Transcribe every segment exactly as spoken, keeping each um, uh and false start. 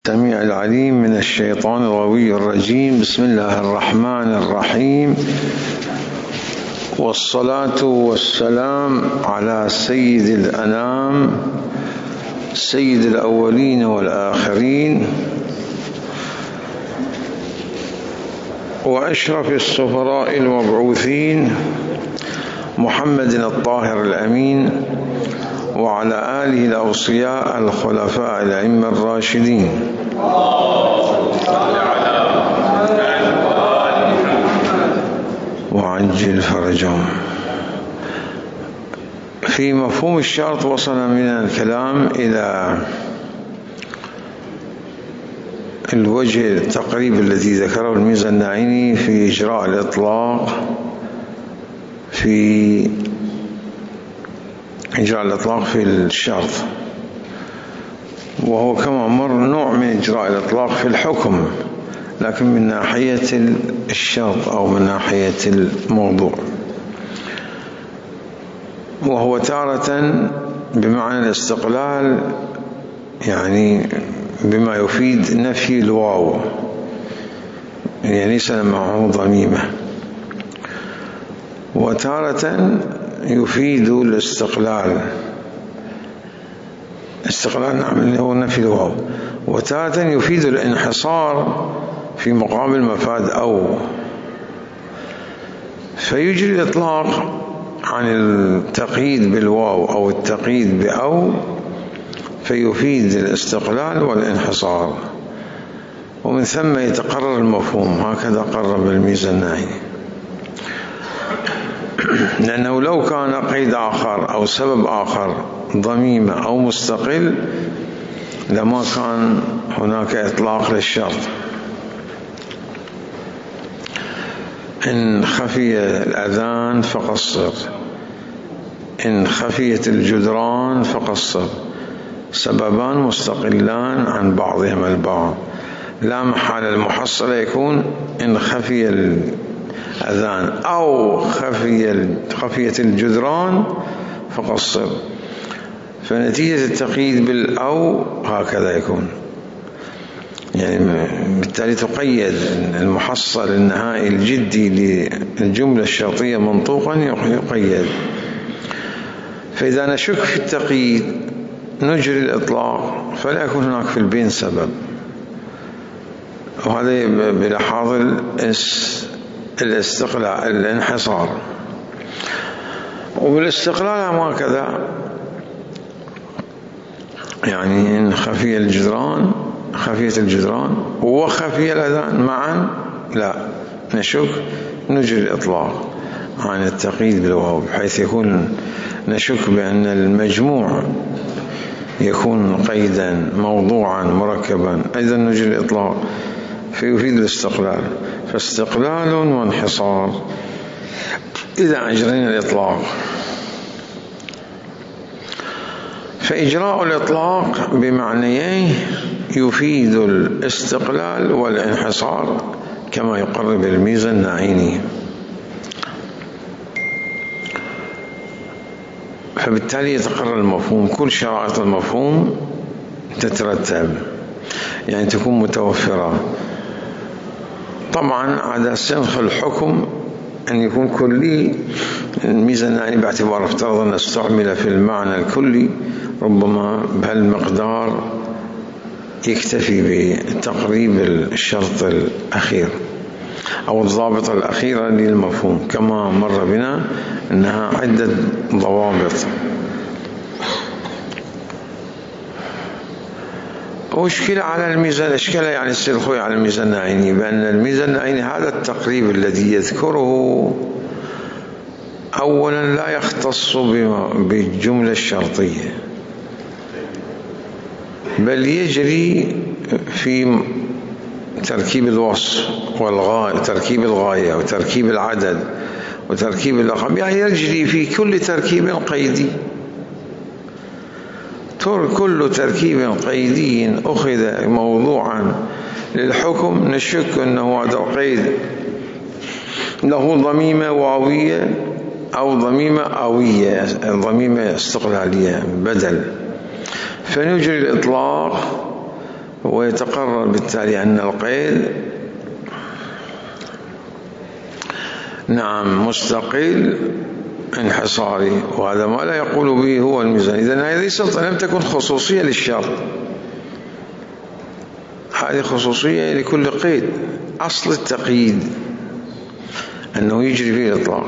السميع العليم من الشيطان الغوي الرجيم. بسم الله الرحمن الرحيم، والصلاة والسلام على سيد الأنام سيد الأولين والآخرين وأشرف السفراء المبعوثين محمد الطاهر الأمين وعلى آله الأوصياء الخلفاء الأئمة الراشدين وعجل فرجهم. في مفهوم الشرط وصلنا من الكلام إلى الوجه التقريب الذي ذكره الميزانعيني في إجراء الإطلاق في إجراء الإطلاق في الشرط، وهو كما مر نوع من إجراء الإطلاق في الحكم، لكن من ناحية الشرط أو من ناحية الموضوع، وهو تارة بمعنى الاستقلال، يعني بما يفيد نفي الواو، يعني ليس معه ضميمة، وتارة يفيد الاستقلال استقلال نعم اللي هو نفي الواو، وتارة يفيد الانحصار في مقابل مفاد أو، فيجري الإطلاق عن التقييد بالواو أو التقييد بأو، فيفيد الاستقلال والانحصار، ومن ثم يتقرر المفهوم. هكذا قرب الميزانعيني، لأنه لو كان قيد آخر أو سبب آخر ضميمة أو مستقل لما كان هناك إطلاق للشرط. إن خفي الأذان فقصر، إن خفيت الجدران فقصر، سببان مستقلان عن بعضهما البعض، لا محال المحصل يكون إن خفي الأذان أو خفي خفية الجدران فقصر، فنتيجة التقييد بالأو هكذا يكون، يعني بالتالي تقيد المحصل النهائي الجدي للجملة الشرطية منطوقا يقيد. فإذا نشك في التقييد نجري الإطلاق فلا يكون هناك في البين سبب، وهذا بلحاظ الاستقلال الانحصار. وبالاستقلال هكذا، يعني إن خفي الجدران خفية الجدران وخفي الأذان معا لا نشك، نجري الإطلاق عن التقييد بالواو، بحيث يكون نشك بأن المجموع يكون قيدا موضوعا مركبا، أيضا نجري الإطلاق فيفيد الاستقلال، فاستقلال وانحصار إذا أجرينا الإطلاق. فإجراء الإطلاق بمعنيين يفيد الاستقلال والانحصار كما يقرب الميزانعيني، فبالتالي يتقرر المفهوم. كل شرائط المفهوم تترتب، يعني تكون متوفرة. طبعا على سنخ الحكم أن يكون كلي، الميزانعيني باعتبار افترض أن استعمل في المعنى الكلي ربما بهالمقدار يكتفي بتقريب الشرط الأخير أو الضابط الأخيرة للمفهوم، كما مر بنا أنها عدة ضوابط. واشكل على الميزان اشكال يعني السلخوي على الميزانعيني بأن الميزانعيني هذا التقريب الذي يذكره أولا لا يختص بالجملة الشرطية، بل يجري في تركيب الوصف والغاية، تركيب الغاية وتركيب العدد وتركيب اللقب، يعني يجري في كل تركيب قيدي. كل تركيب قيدي أخذ موضوعا للحكم نشك أنه هذا القيد له ضميمة واوية أو ضميمة آوية، ضميمة استقلالية بدل، فنجري الإطلاق ويتقرر بالتالي أن القيد نعم مستقل انحصاري، وهذا ما لا يقول به هو الميزان. إذن هذه ليست لم تكن خصوصية للشرط، هذه خصوصية لكل قيد. أصل التقييد أنه يجري فيه الإطلاق،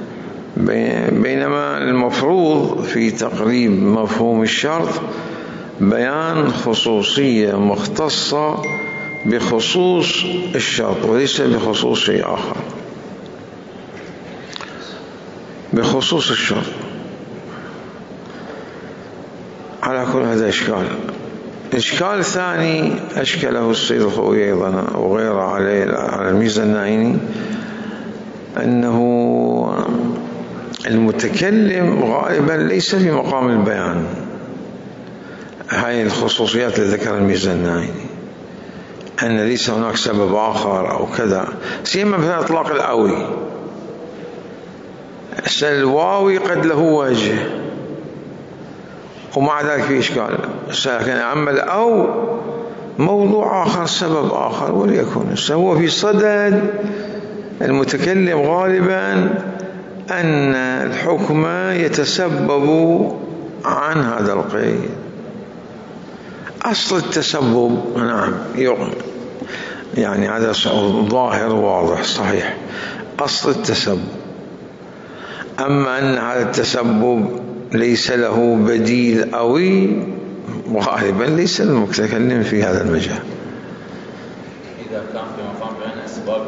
بينما المفروض في تقريب مفهوم الشرط بيان خصوصية مختصة بخصوص الشرط وليس بخصوص شيء آخر، بخصوص الشرط. على كل هذا إشكال. إشكال ثاني أشكله السيد الخوئي أيضا وغيره عليه على الميزة النعيني، أنه المتكلم غالبا ليس في مقام البيان. هاي الخصوصيات اللي ذكر الميزة النعيني، أن ليس هناك سبب آخر أو كذا، سيما في إطلاق الأوي. الواوي قد له وجه ومع ذلك في إشكال، لكن أما الأو موضوع آخر، سبب آخر، وليكن هو في صدد المتكلم غالبا أن الحكم يتسبب عن هذا القيد. أصل التسبب نعم يعني هذا ظاهر واضح صحيح، أصل التسبب. أما أن هذا التسبب ليس له بديل أوي، غالبا ليس المتكلم في هذا المجال. إذا كان في مقام بيان أسباب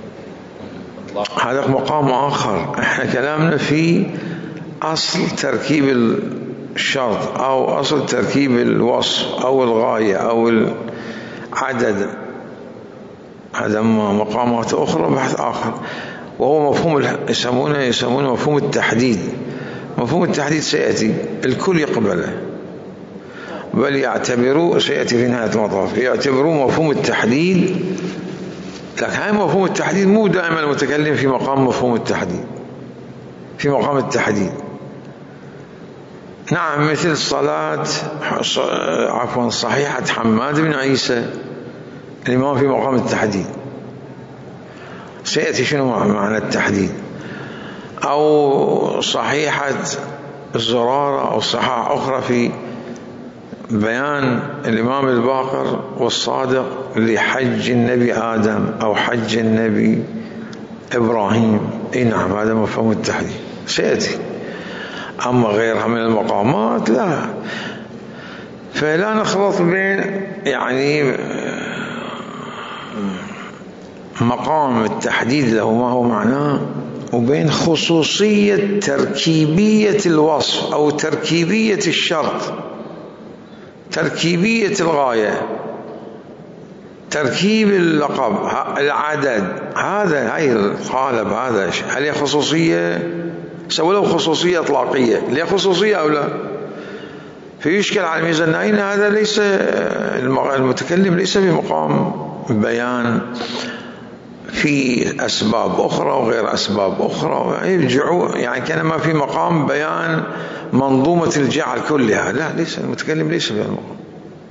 هذا مقام آخر. احنا كلامنا في أصل تركيب الشرط أو أصل تركيب الوصف أو الغاية أو العدد، هذا مقامات أخرى، بحث آخر، وهو مفهوم يسمونه يسمونه مفهوم التحديد. مفهوم التحديد سيأتي الكل يقبله، بل يعتبروا سيأتي في نهاية المطاف يعتبروا مفهوم التحديد. لكن هذا مفهوم التحديد مو دائما المتكلم في مقام مفهوم التحديد، في مقام التحديد. نعم مثل صلاة عفوا صحيحة حماد بن عيسى، الإمام في مقام التحديد، سيأتي شنو معنى التحديد. أو صحيحة الزرارة أو صحاح أخرى في بيان الإمام الباقر والصادق لحج النبي آدم أو حج النبي إبراهيم. إيه نعم هذا مفهوم التحديد سيأتي. أما غيرها من المقامات لا، فلا نخلط بين يعني مقام التحديد له ما هو معناه وبين خصوصية تركيبية الوصف أو تركيبية الشرط، تركيبية الغاية، تركيب اللقب، العدد. هذا هي القالب، هذا هل هي خصوصية ولو خصوصية إطلاقية، هل هي خصوصية أو لا؟ فيشكل على الميزة النعينة. هذا ليس المتكلم ليس في مقام بيان في أسباب أخرى وغير أسباب أخرى، يرجعوا يعني كانما في مقام بيان منظومة الجعل كلها. لا، ليس المتكلم ليس في المقام.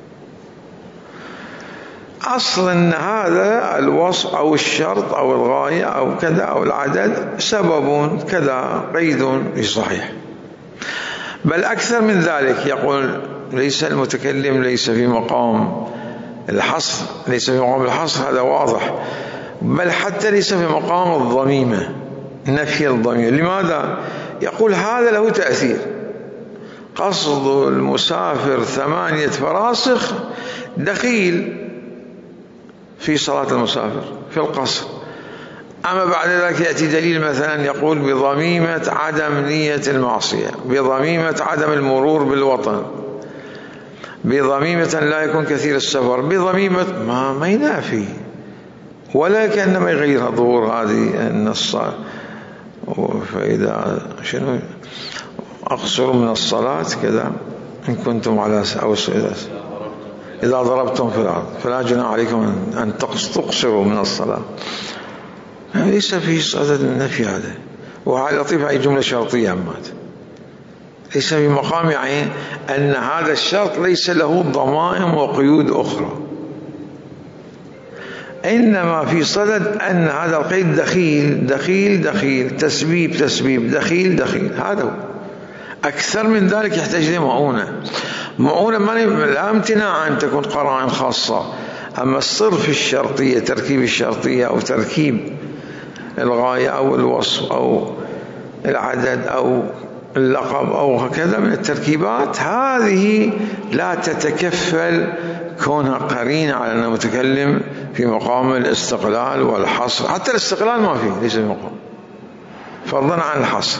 أصل أن هذا الوصف أو الشرط أو الغاية أو كذا أو العدد سبب كذا، قيد صحيح. بل أكثر من ذلك، يقول ليس المتكلم ليس في مقام الحصر، ليس في مقام الحصر، هذا واضح. بل حتى ليس في مقام الضميمة، نفي الضمير. لماذا؟ يقول هذا له تأثير. قصد المسافر ثمانية فراسخ دخيل في صلاة المسافر في القصر. أما بعد ذلك يأتي دليل مثلا يقول بضميمة عدم نية المعصية، بضميمة عدم المرور بالوطن، بضميمة لا يكون كثير السفر، بضميمة ما, ما ينافي ولا كأنما يغير ظهور هذه النص. فإذا شنو أقصر من الصلاة كذا إن كنتم على أو إذا ضربتم في الأرض فلا جناح عليكم أن تقصروا من الصلاة. ليس في صدد النفي هذا. وهذا لطيف، أي جملة شرطية عمات، ليس في مقام يعني أن هذا الشرط ليس له ضمائم وقيود أخرى. إنما في صدد أن هذا القيد دخيل دخيل دخيل، تسبيب تسبيب، دخيل دخيل، هذا هو. أكثر من ذلك يحتاج لمعونة. معونة لا امتناع أن تكون قرائن خاصة، أما الصرف الشرطية، تركيب الشرطية أو تركيب الغاية أو الوصف أو العدد أو اللقب أو هكذا من التركيبات، هذه لا تتكفل كونها قرينة على أن المتكلم في مقام الاستقلال والحصر. حتى الاستقلال ما فيه، ليس في مقام، فضلا عن الحصر،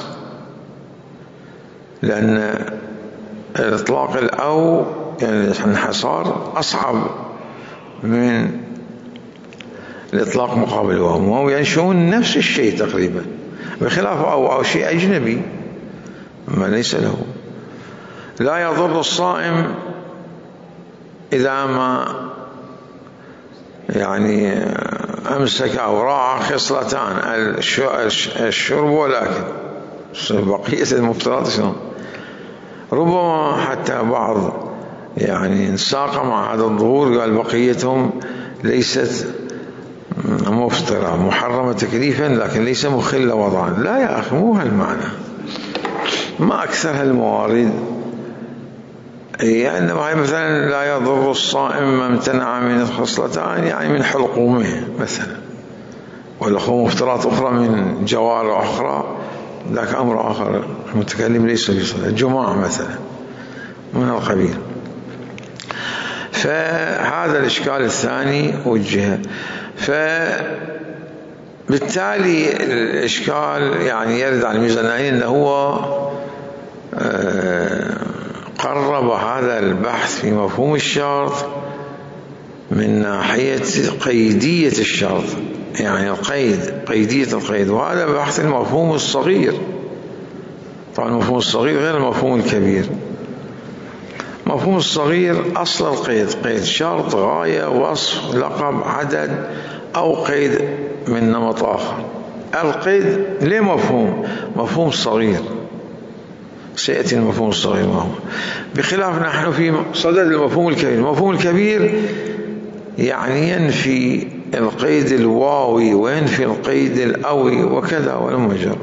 لأن الإطلاق الأو يعني الانحصار أصعب من الإطلاق مقابل الواو، وهو ينشؤون نفس الشيء تقريبا، بخلاف أو أو شيء أجنبي ما ليس له. لا يضر الصائم إذا ما يعني أمسك أو راعى خصلتان، الشرب والأكل، بقية المفترضات شلون. ربما حتى بعض يعني انساق مع هذا الظهور قال بقيتهم ليست مفطرة محرمة تكليفا لكن ليس مخلة وضعا. لا يا أخي، مو هالمعنى، ما أكثر هالموارد. يعني مثلا لا يضر الصائم ما امتنع من الخصلتان، يعني من حلقومه مثلا، ولا هو مفترات أخرى من جوارح أخرى، ذاك أمر آخر. المتكلم ليس بصلاة الجماعة مثلا من القبيل. فهذا الإشكال الثاني وجهه. فبالتالي الإشكال يعني يرد على الميزانين أنه هو قرب هذا البحث في مفهوم الشرط من ناحية قيدية الشرط، يعني القيد، قيدية القيد، وهذا بحث المفهوم الصغير. طبعا المفهوم الصغير غير المفهوم الكبير. المفهوم الصغير أصل القيد، قيد شرط، غاية، وصف، لقب، عدد، أو قيد من نمط آخر. القيد ليه مفهوم مفهوم صغير، سيأتي المفهوم الصغير ما هو، بخلاف نحن في صدد المفهوم الكبير. المفهوم الكبير يعني ينفي القيد الواوي وينفي القيد الأوي وكذا ولم يجرى،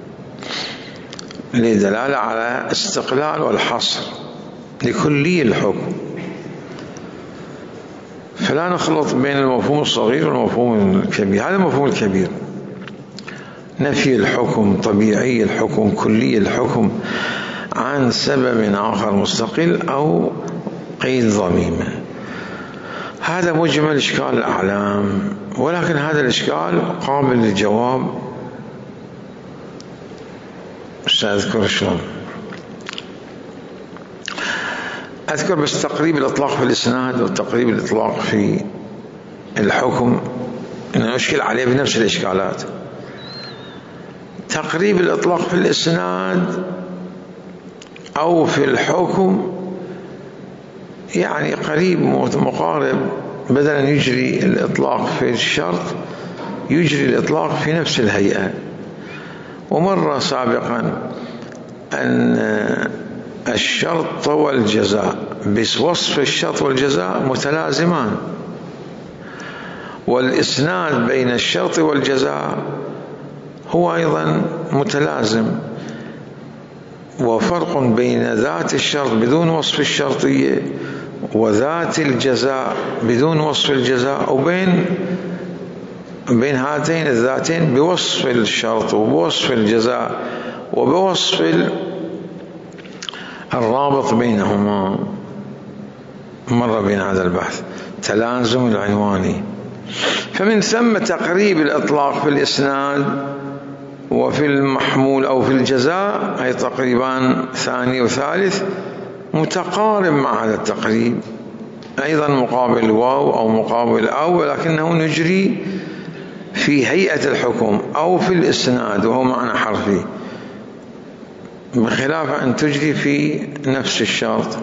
لدلالة على استقلال والحصر لكلي الحكم. فلا نخلط بين المفهوم الصغير والمفهوم الكبير. هذا المفهوم الكبير، نفي الحكم، طبيعي الحكم، كلي الحكم عن سبب آخر مستقل أو قيد ضميمة. هذا مجمل إشكال الأعلام، ولكن هذا الإشكال قابل للجواب. سأذكر شلون. أذكر بس تقريب الإطلاق في الإسناد وتقريب الإطلاق في الحكم، إنه أشكل عليه بنفس الإشكالات. تقريب الإطلاق في الإسناد أو في الحكم يعني قريب مقارب، بدل أن يجري الإطلاق في الشرط يجري الإطلاق في نفس الهيئة. ومر سابقا أن الشرط والجزاء بوصف الشرط والجزاء متلازمان، والإسناد بين الشرط والجزاء هو أيضا متلازم، وفرق بين ذات الشرط بدون وصف الشرطية وذات الجزاء بدون وصف الجزاء، وبين بين هاتين الذاتين بوصف الشرط وبوصف الجزاء وبوصف الرابط بينهما. مر بين هذا البحث تلازم العنواني. فمن ثم تقريب الإطلاق في الإسناد وفي المحمول أو في الجزاء، أي تقريبان ثاني وثالث متقارب مع هذا التقريب، أيضا مقابل واو أو مقابل أو، ولكنه نجري في هيئة الحكم أو في الإسناد وهو معنى حرفي، بخلاف أن تجري في نفس الشرط.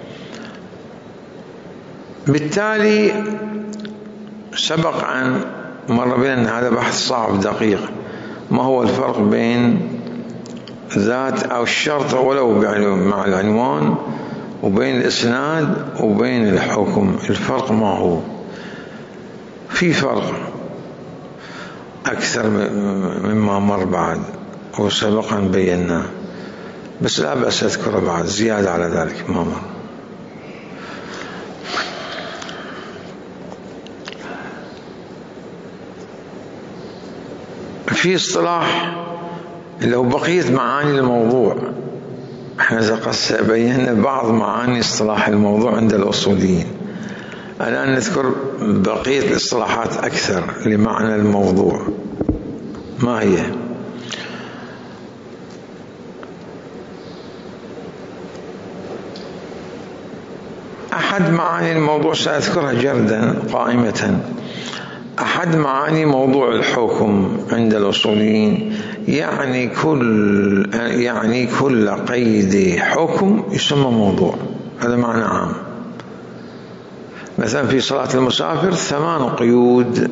بالتالي سبق أن مر بنا أن هذا بحث صعب دقيق. ما هو الفرق بين ذات أو الشرط ولو مع العنوان وبين الإسناد وبين الحكم؟ الفرق ما هو؟ في فرق أكثر مما مر بعد وسبقا بيناه، بس لا بأس أذكره بعد زيادة على ذلك ما مر. في اصطلاح لو بقيت معاني الموضوع، احنا قد بينا بعض معاني اصطلاح الموضوع عند الأصوليين، الآن نذكر بقية الاصطلاحات أكثر لمعنى الموضوع. ما هي؟ أحد معاني الموضوع سأذكرها جردا قائمة. أحد معاني موضوع الحكم عند الأصوليين يعني كل يعني كل قيد حكم يسمى موضوع، هذا معنى عام. مثلا في صلاة المسافر ثمان قيود،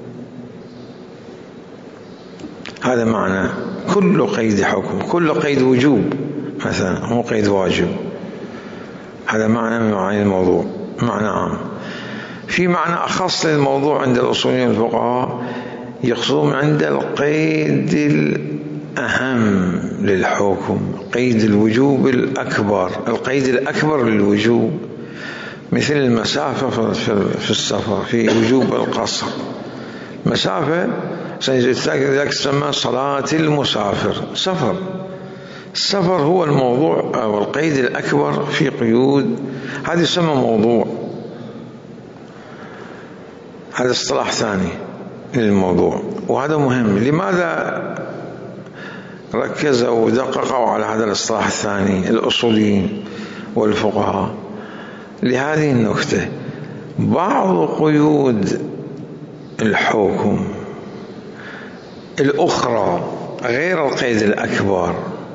هذا معنى كل قيد حكم، كل قيد وجوب مثلا مو قيد واجب، هذا معنى من معاني الموضوع، معنى عام. في معنى أخص للموضوع عند الأصوليين والفقهاء، يقصدون عند القيد الأهم للحكم، قيد الوجوب الأكبر، القيد الأكبر للوجوب، مثل المسافة في السفر، في وجوب القصر. مسافة ذلك تسمى صلاة المسافر، سفر. السفر هو الموضوع أو القيد الأكبر في قيود، هذا يسمى موضوع. هذا اصطلاح ثاني للموضوع، وهذا مهم. لماذا ركزوا ودققوا على هذا الاصطلاح الثاني الأصوليين والفقهاء؟ لهذه النكتة: بعض قيود الحكم الأخرى غير القيد الأكبر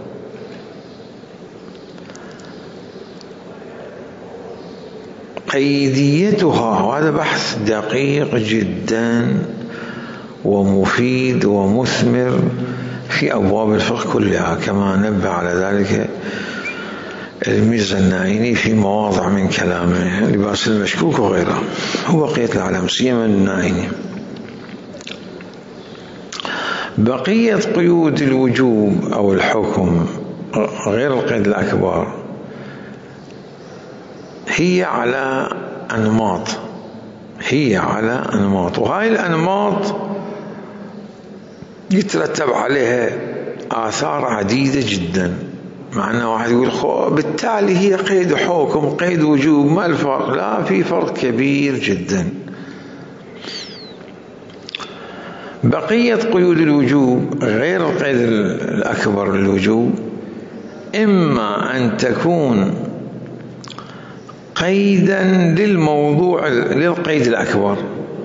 قيديتها، وهذا بحث دقيق جدا ومفيد ومثمر في أبواب الفقه كلها، كما نبه على ذلك الميرزا النائيني في مواضع من كلامه، لباس المشكوك وغيره، هو بقية العالم سيما النائيني. بقية قيود الوجوب أو الحكم غير القيد الأكبر هي على أنماط، هي على أنماط، وهاي الأنماط يترتب عليها آثار عديدة جدا. مع أن واحد يقول بالتالي هي قيد حكم قيد وجوب، ما الفرق؟ لا، في فرق كبير جدا. بقية قيود الوجوب غير القيد الأكبر للوجوب إما أن تكون قيدا للموضوع للقيد الأكبر،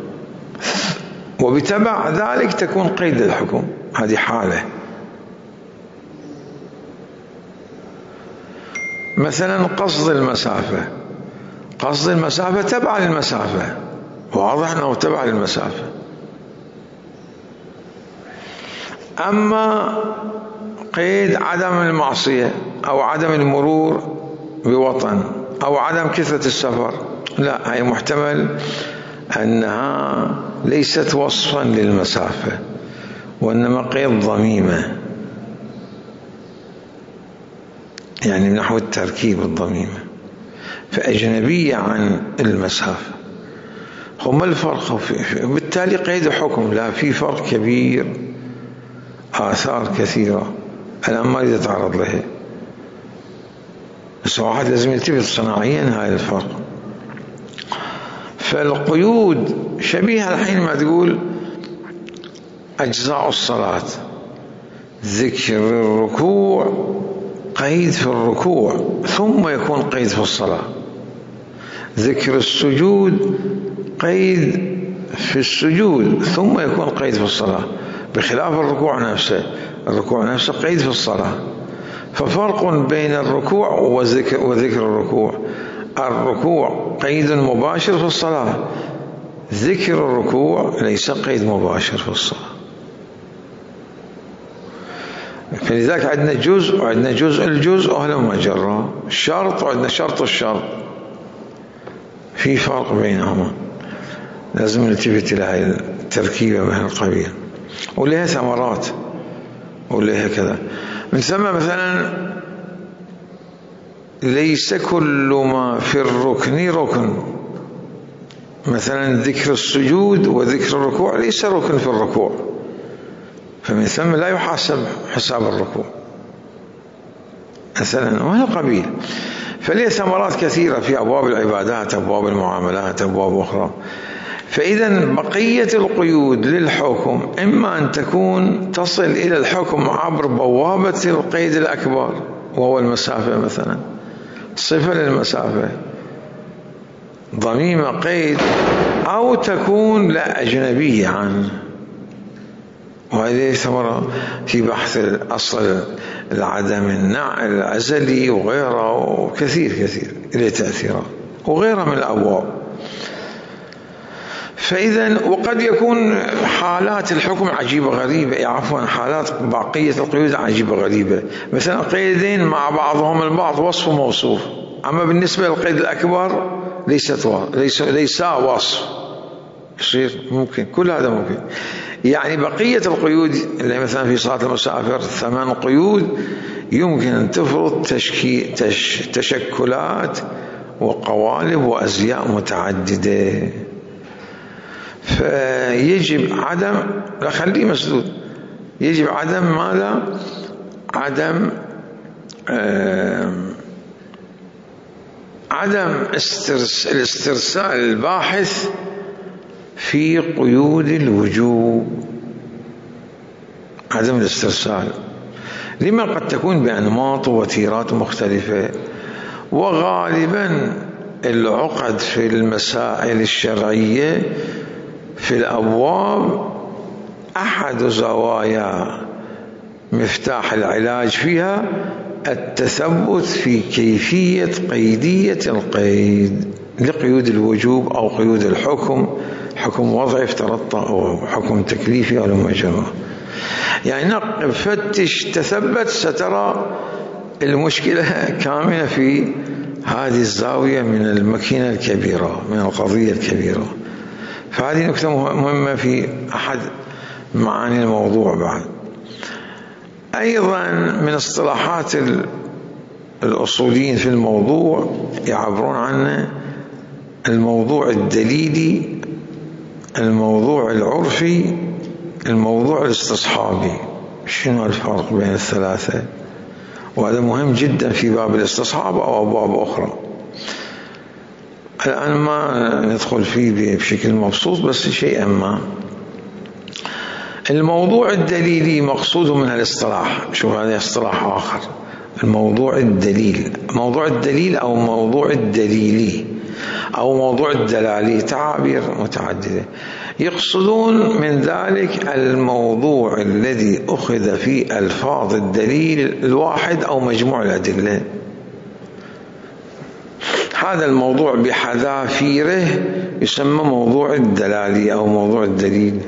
وبتبع ذلك تكون قيد للحكم، هذه حالة. مثلا قصد المسافة، قصد المسافة تبع للمسافة، واضح أنه تبع للمسافة. أما قيد عدم المعصية أو عدم المرور بوطن أو عدم كثرة السفر، لا، هي محتمل أنها ليست وصفا للمسافة وإنما قيد ضميمة، يعني نحو التركيب الضميمة، فأجنبية عن المسافة. هم الفرق؟ بالتالي قيد حكم لا، في فرق كبير، آثار كثيرة الآن ما أريد أتعرض لها، بس واحد لازم يلتفت صناعيا هاي الفرق. فالقيود شبيهة الحين ما تقول أجزاء الصلاة، ذكر الركوع قيد في الركوع ثم يكون قيد في الصلاة، ذكر السجود قيد في السجود ثم يكون قيد في الصلاة، بخلاف الركوع نفسه، الركوع نفسه قيد في الصلاة. ففرق بين الركوع وذكر, وذكر الركوع. الركوع قيد مباشر في الصلاة، ذكر الركوع ليس قيد مباشر في الصلاة. فلذلك عندنا جزء وعندنا جزء الجزء وهلما جرى، شرط وعندنا شرط الشرط، في فرق بينهما. لازم نلتفت إلى هاي التركيبة من القبيل، ولها ثمرات ولها كذا. من ثم مثلا ليس كل ما في الركن ركن، مثلا ذكر السجود وذكر الركوع ليس ركن في الركوع، فمن ثم لا يحاسب حساب الركوع مثلا، وهذا قبيل. فليه ثمرات كثيرة في أبواب العبادات، أبواب المعاملات، أبواب أخرى. فإذا بقية القيود للحكم إما أن تكون تصل إلى الحكم عبر بوابة القيد الأكبر وهو المسافة، مثلا صفة للمسافة، ضميمة قيد، أو تكون لا أجنبية عنه، وهذه ثمرة في بحث الأصل العدم الأزلي وغيره، وكثير كثير إليه تأثيرات وغيره من الأبواب. فإذا وقد يكون حالات الحكم عجيبة غريبة، عفوا حالات بقية القيود عجيبة غريبة، مثلا قيدين مع بعضهم البعض وصف وموصوف، أما بالنسبة للقيد الأكبر ليست ليس ليس وصف، يصير ممكن كل هذا ممكن. يعني بقية القيود اللي مثلا في صلاة المسافر ثمان قيود يمكن أن تفرض تشكي تش تشكلات وقوالب وأزياء متعددة، فيجب عدم، لا خليه مسدود، يجب عدم ماذا؟ عدم عدم استرس الاسترسال الباحث في قيود الوجوب، عدم الاسترسال، لما قد تكون بأنماط ووتيرات مختلفة، وغالبا العقد في المسائل الشرعية في الأبواب أحد زوايا مفتاح العلاج فيها التثبت في كيفية قيدية القيد لقيود الوجوب أو قيود الحكم، حكم وضعي افترضت أو حكم تكليفي أو مجرى. يعني نقب فتش تثبت سترى المشكلة كاملة في هذه الزاوية من الماكينة الكبيرة، من القضية الكبيرة. فهذه نكتة مهمة في أحد معاني الموضوع. بعد أيضا من اصطلاحات الأصوليين في الموضوع يعبرون عنه الموضوع الدليلي، الموضوع العرفي، الموضوع الاستصحابي. شنو الفرق بين الثلاثة؟ وهذا مهم جدا في باب الاستصحاب أو أبواب أخرى. الآن ما ندخل فيه بشكل مبسوط، بس شيئا ما. الموضوع الدليلي مقصود من الاصطلاح، شوف هذا اصطلاح آخر، الموضوع الدليل، موضوع الدليل أو موضوع الدليلي أو موضوع الدلالي، تعابير متعددة. يقصدون من ذلك الموضوع الذي أخذ في ألفاظ الدليل الواحد أو مجموع الأدلة، هذا الموضوع بحذافيره يسمى موضوع الدلالي أو موضوع الدليل.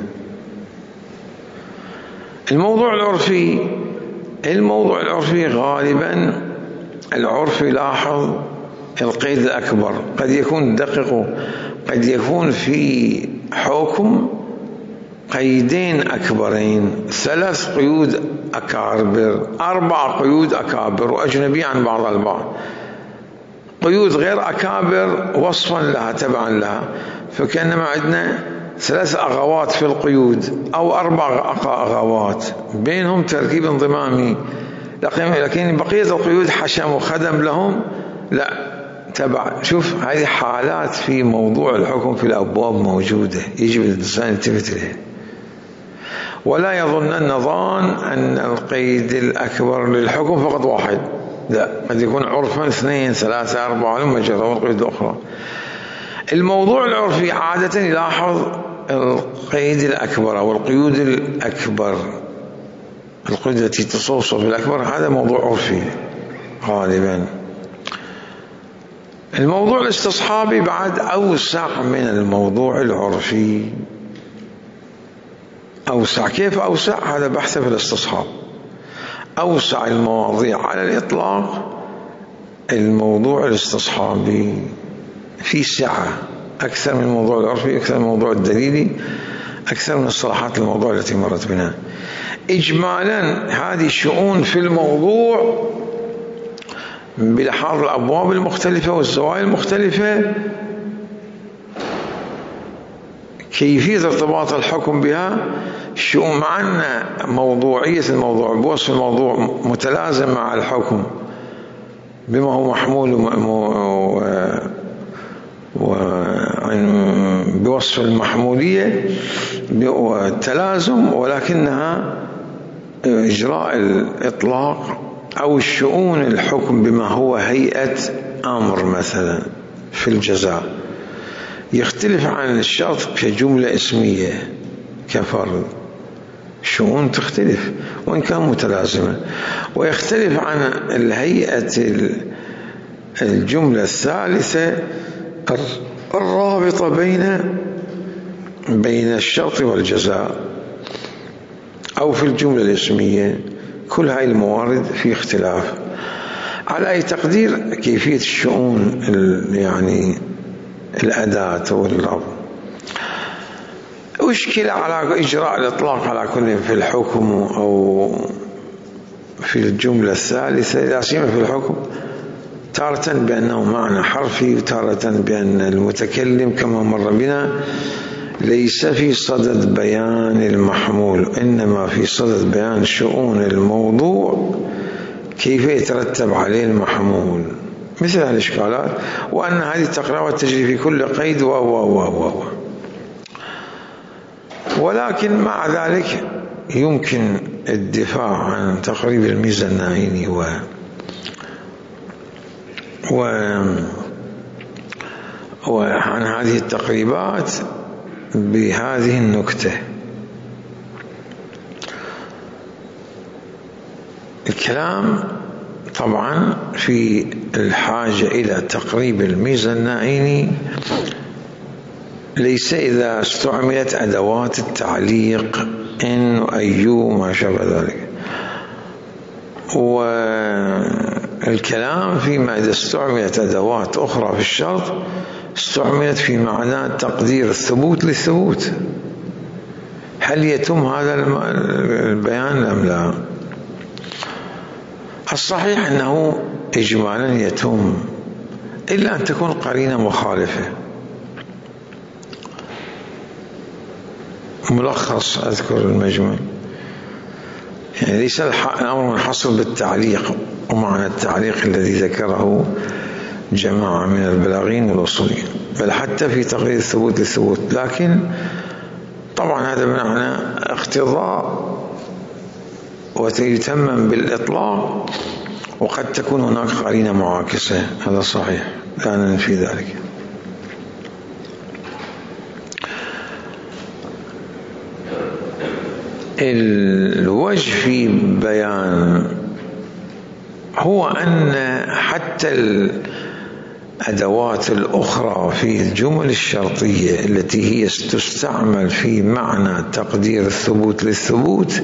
الموضوع العرفي، الموضوع العرفي غالبا العرف يلاحظ القيد الأكبر، قد يكون دقيق، قد يكون في حكم قيدين أكبرين، ثلاث قيود أكابر، أربع قيود أكابر وأجنبي عن بعض البعض، قيود غير أكابر وصفا لها تبعا لها، فكأنما عندنا ثلاث أغوات في القيود أو أربع أغوات بينهم تركيب انضمامي، لكن بقية القيود حشم وخدم لهم لا تبع. شوف هذه حالات في موضوع الحكم في الأبواب موجودة، يجب الإنسان يلتفت إليها، ولا يظنن ظان أن القيد الأكبر للحكم فقط واحد، لا، قد يكون عرفا اثنين ثلاثة أربعة لما جرى القيود الأخرى. الموضوع العرفي عادة يلاحظ القيد الأكبر أو القيود الأكبر، القيود التي تصوصف بالأكبر، هذا موضوع عرفي غالبا. الموضوع الاستصحابي بعد أوسع من الموضوع العرفي، أوسع. كيف أوسع؟ هذا بحث في الاستصحاب. أوسع المواضيع على الإطلاق الموضوع الاستصحابي في سعة أكثر من الموضوع العرفي، أكثر من الموضوع الدليلي، أكثر من الصلاحات الموضوع التي مرت بنا. إجمالا هذه الشؤون في الموضوع بلحاظ الأبواب المختلفة والزوايا المختلفة، كيفية ارتباط الحكم بها شؤون، مع أن موضوعية الموضوع بوصف الموضوع متلازم مع الحكم بما هو محمول بوصف المحمولية والتلازم، ولكنها إجراء الإطلاق أو الشؤون الحكم بما هو هيئة أمر مثلا في الجزاء يختلف عن الشرط كجملة اسمية كفرض، شؤون تختلف وإن كان متلازمة، ويختلف عن الهيئة الجملة الثالثة الرابطة بين بين الشرط والجزاء أو في الجملة الاسمية. كل هاي الموارد في اختلاف. على أي تقدير كيفية الشؤون يعني الأداة واللفظ أشكل على إجراء الإطلاق على كل في الحكم أو في الجملة الثالثة، لا سيما في الحكم، تارة بأنه معنى حرفي وتارة بأن المتكلم كما مر بنا ليس في صدد بيان المحمول، إنما في صدد بيان شؤون الموضوع كيف يترتب عليه المحمول، مثل الإشكالات، وأن هذه التقريرات تجري في كل قيد و و و و ولكن مع ذلك يمكن الدفاع عن تقريب الميزة الناعيني و و وعن هذه التقريبات بهذه النكتة. الكلام طبعا في الحاجة إلى تقريب الميزة الناعيني ليس إذا استعملت أدوات التعليق إن وأيو ما شابه ذلك، والكلام فيما إذا استعملت أدوات أخرى في الشرط استعملت في معنى تقدير الثبوت للثبوت. هل يتم هذا البيان أم لا؟ الصحيح أنه إجمالا يتم، إلا أن تكون قرينة مخالفة. ملخص أذكر المجمل، يعني ليس الأمر منحصر بالتعليق ومعنى التعليق الذي ذكره جماعة من البلاغين والأصوليين، بل حتى في تقرير الثبوت للثبوت، لكن طبعا هذا بمعنى اقتضاء ويتمم بالإطلاق، وقد تكون هناك قرينة معاكسة، هذا صحيح لا ننفي ذلك. الوجه في بيان هو أن حتى الأدوات الأخرى في الجمل الشرطية التي هي تستعمل في معنى تقدير الثبوت للثبوت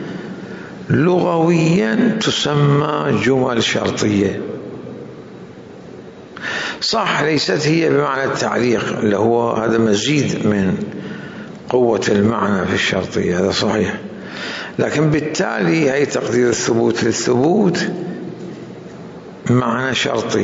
لغويا تسمى جمل شرطية، صح ليست هي بمعنى التعليق اللي هو هذا مزيد من قوة المعنى في الشرطية، هذا صحيح، لكن بالتالي هي تقدير الثبوت للثبوت معنى شرطي.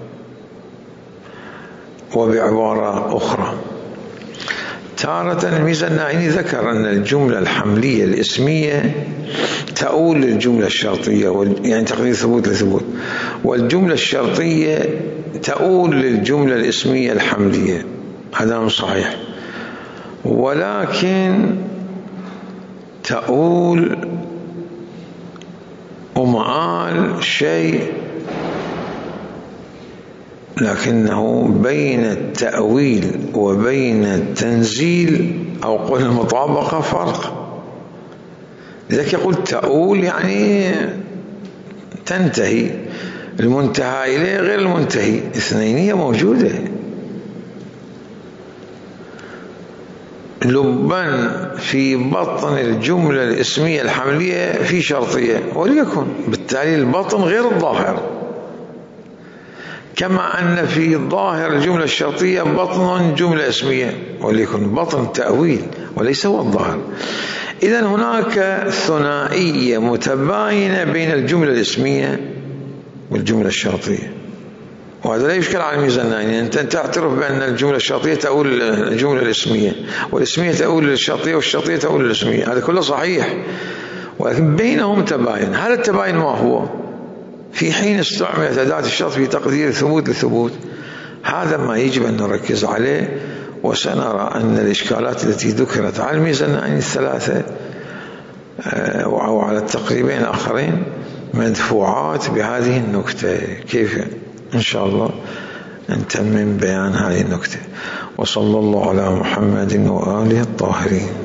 وبعبارة أخرى تارة الميزة الناعيني ذكر أن الجملة الحملية الاسمية تؤول للجملة الشرطية، يعني تقدير ثبوت لثبوت، والجملة الشرطية تؤول للجملة الاسمية الحملية، هذا مش صحيح، ولكن تؤول ومآل شيء، لكنه بين التأويل وبين التنزيل أو قول المطابقة فرق. لذلك يقول تؤول يعني تنتهي، المنتهى إليه غير المنتهي، اثنينية موجودة. لبا في بطن الجملة الاسمية الحملية في شرطية، وليكن بالتالي البطن غير الظاهر، كما أن في ظاهر الجملة الشرطية بطن جملة اسمية، وليكن بطن تأويل وليس هو الظاهر. إذن هناك ثنائية متباينة بين الجملة الاسمية والجملة الشرطية، وهذا لا يشكل على الميزان. يعني أنت تعترف بأن الجملة الشرطية تؤول الجملة الاسمية، والاسمية تؤول للشرطية، والشرطية تؤول للاسمية، هذا كله صحيح، ولكن بينهم تباين. هذا التباين ما هو؟ في حين استعملت أداة الشرط في تقدير ثبوت لثبوت، هذا ما يجب أن نركز عليه. وسنرى أن الإشكالات التي ذكرت على الميزانين الثلاثة أو على التقريبين الآخرين مدفوعات بهذه النكتة. كيف إن شاء الله نتمم بيان هذه النكتة. وصلى الله على محمد وآله الطاهرين.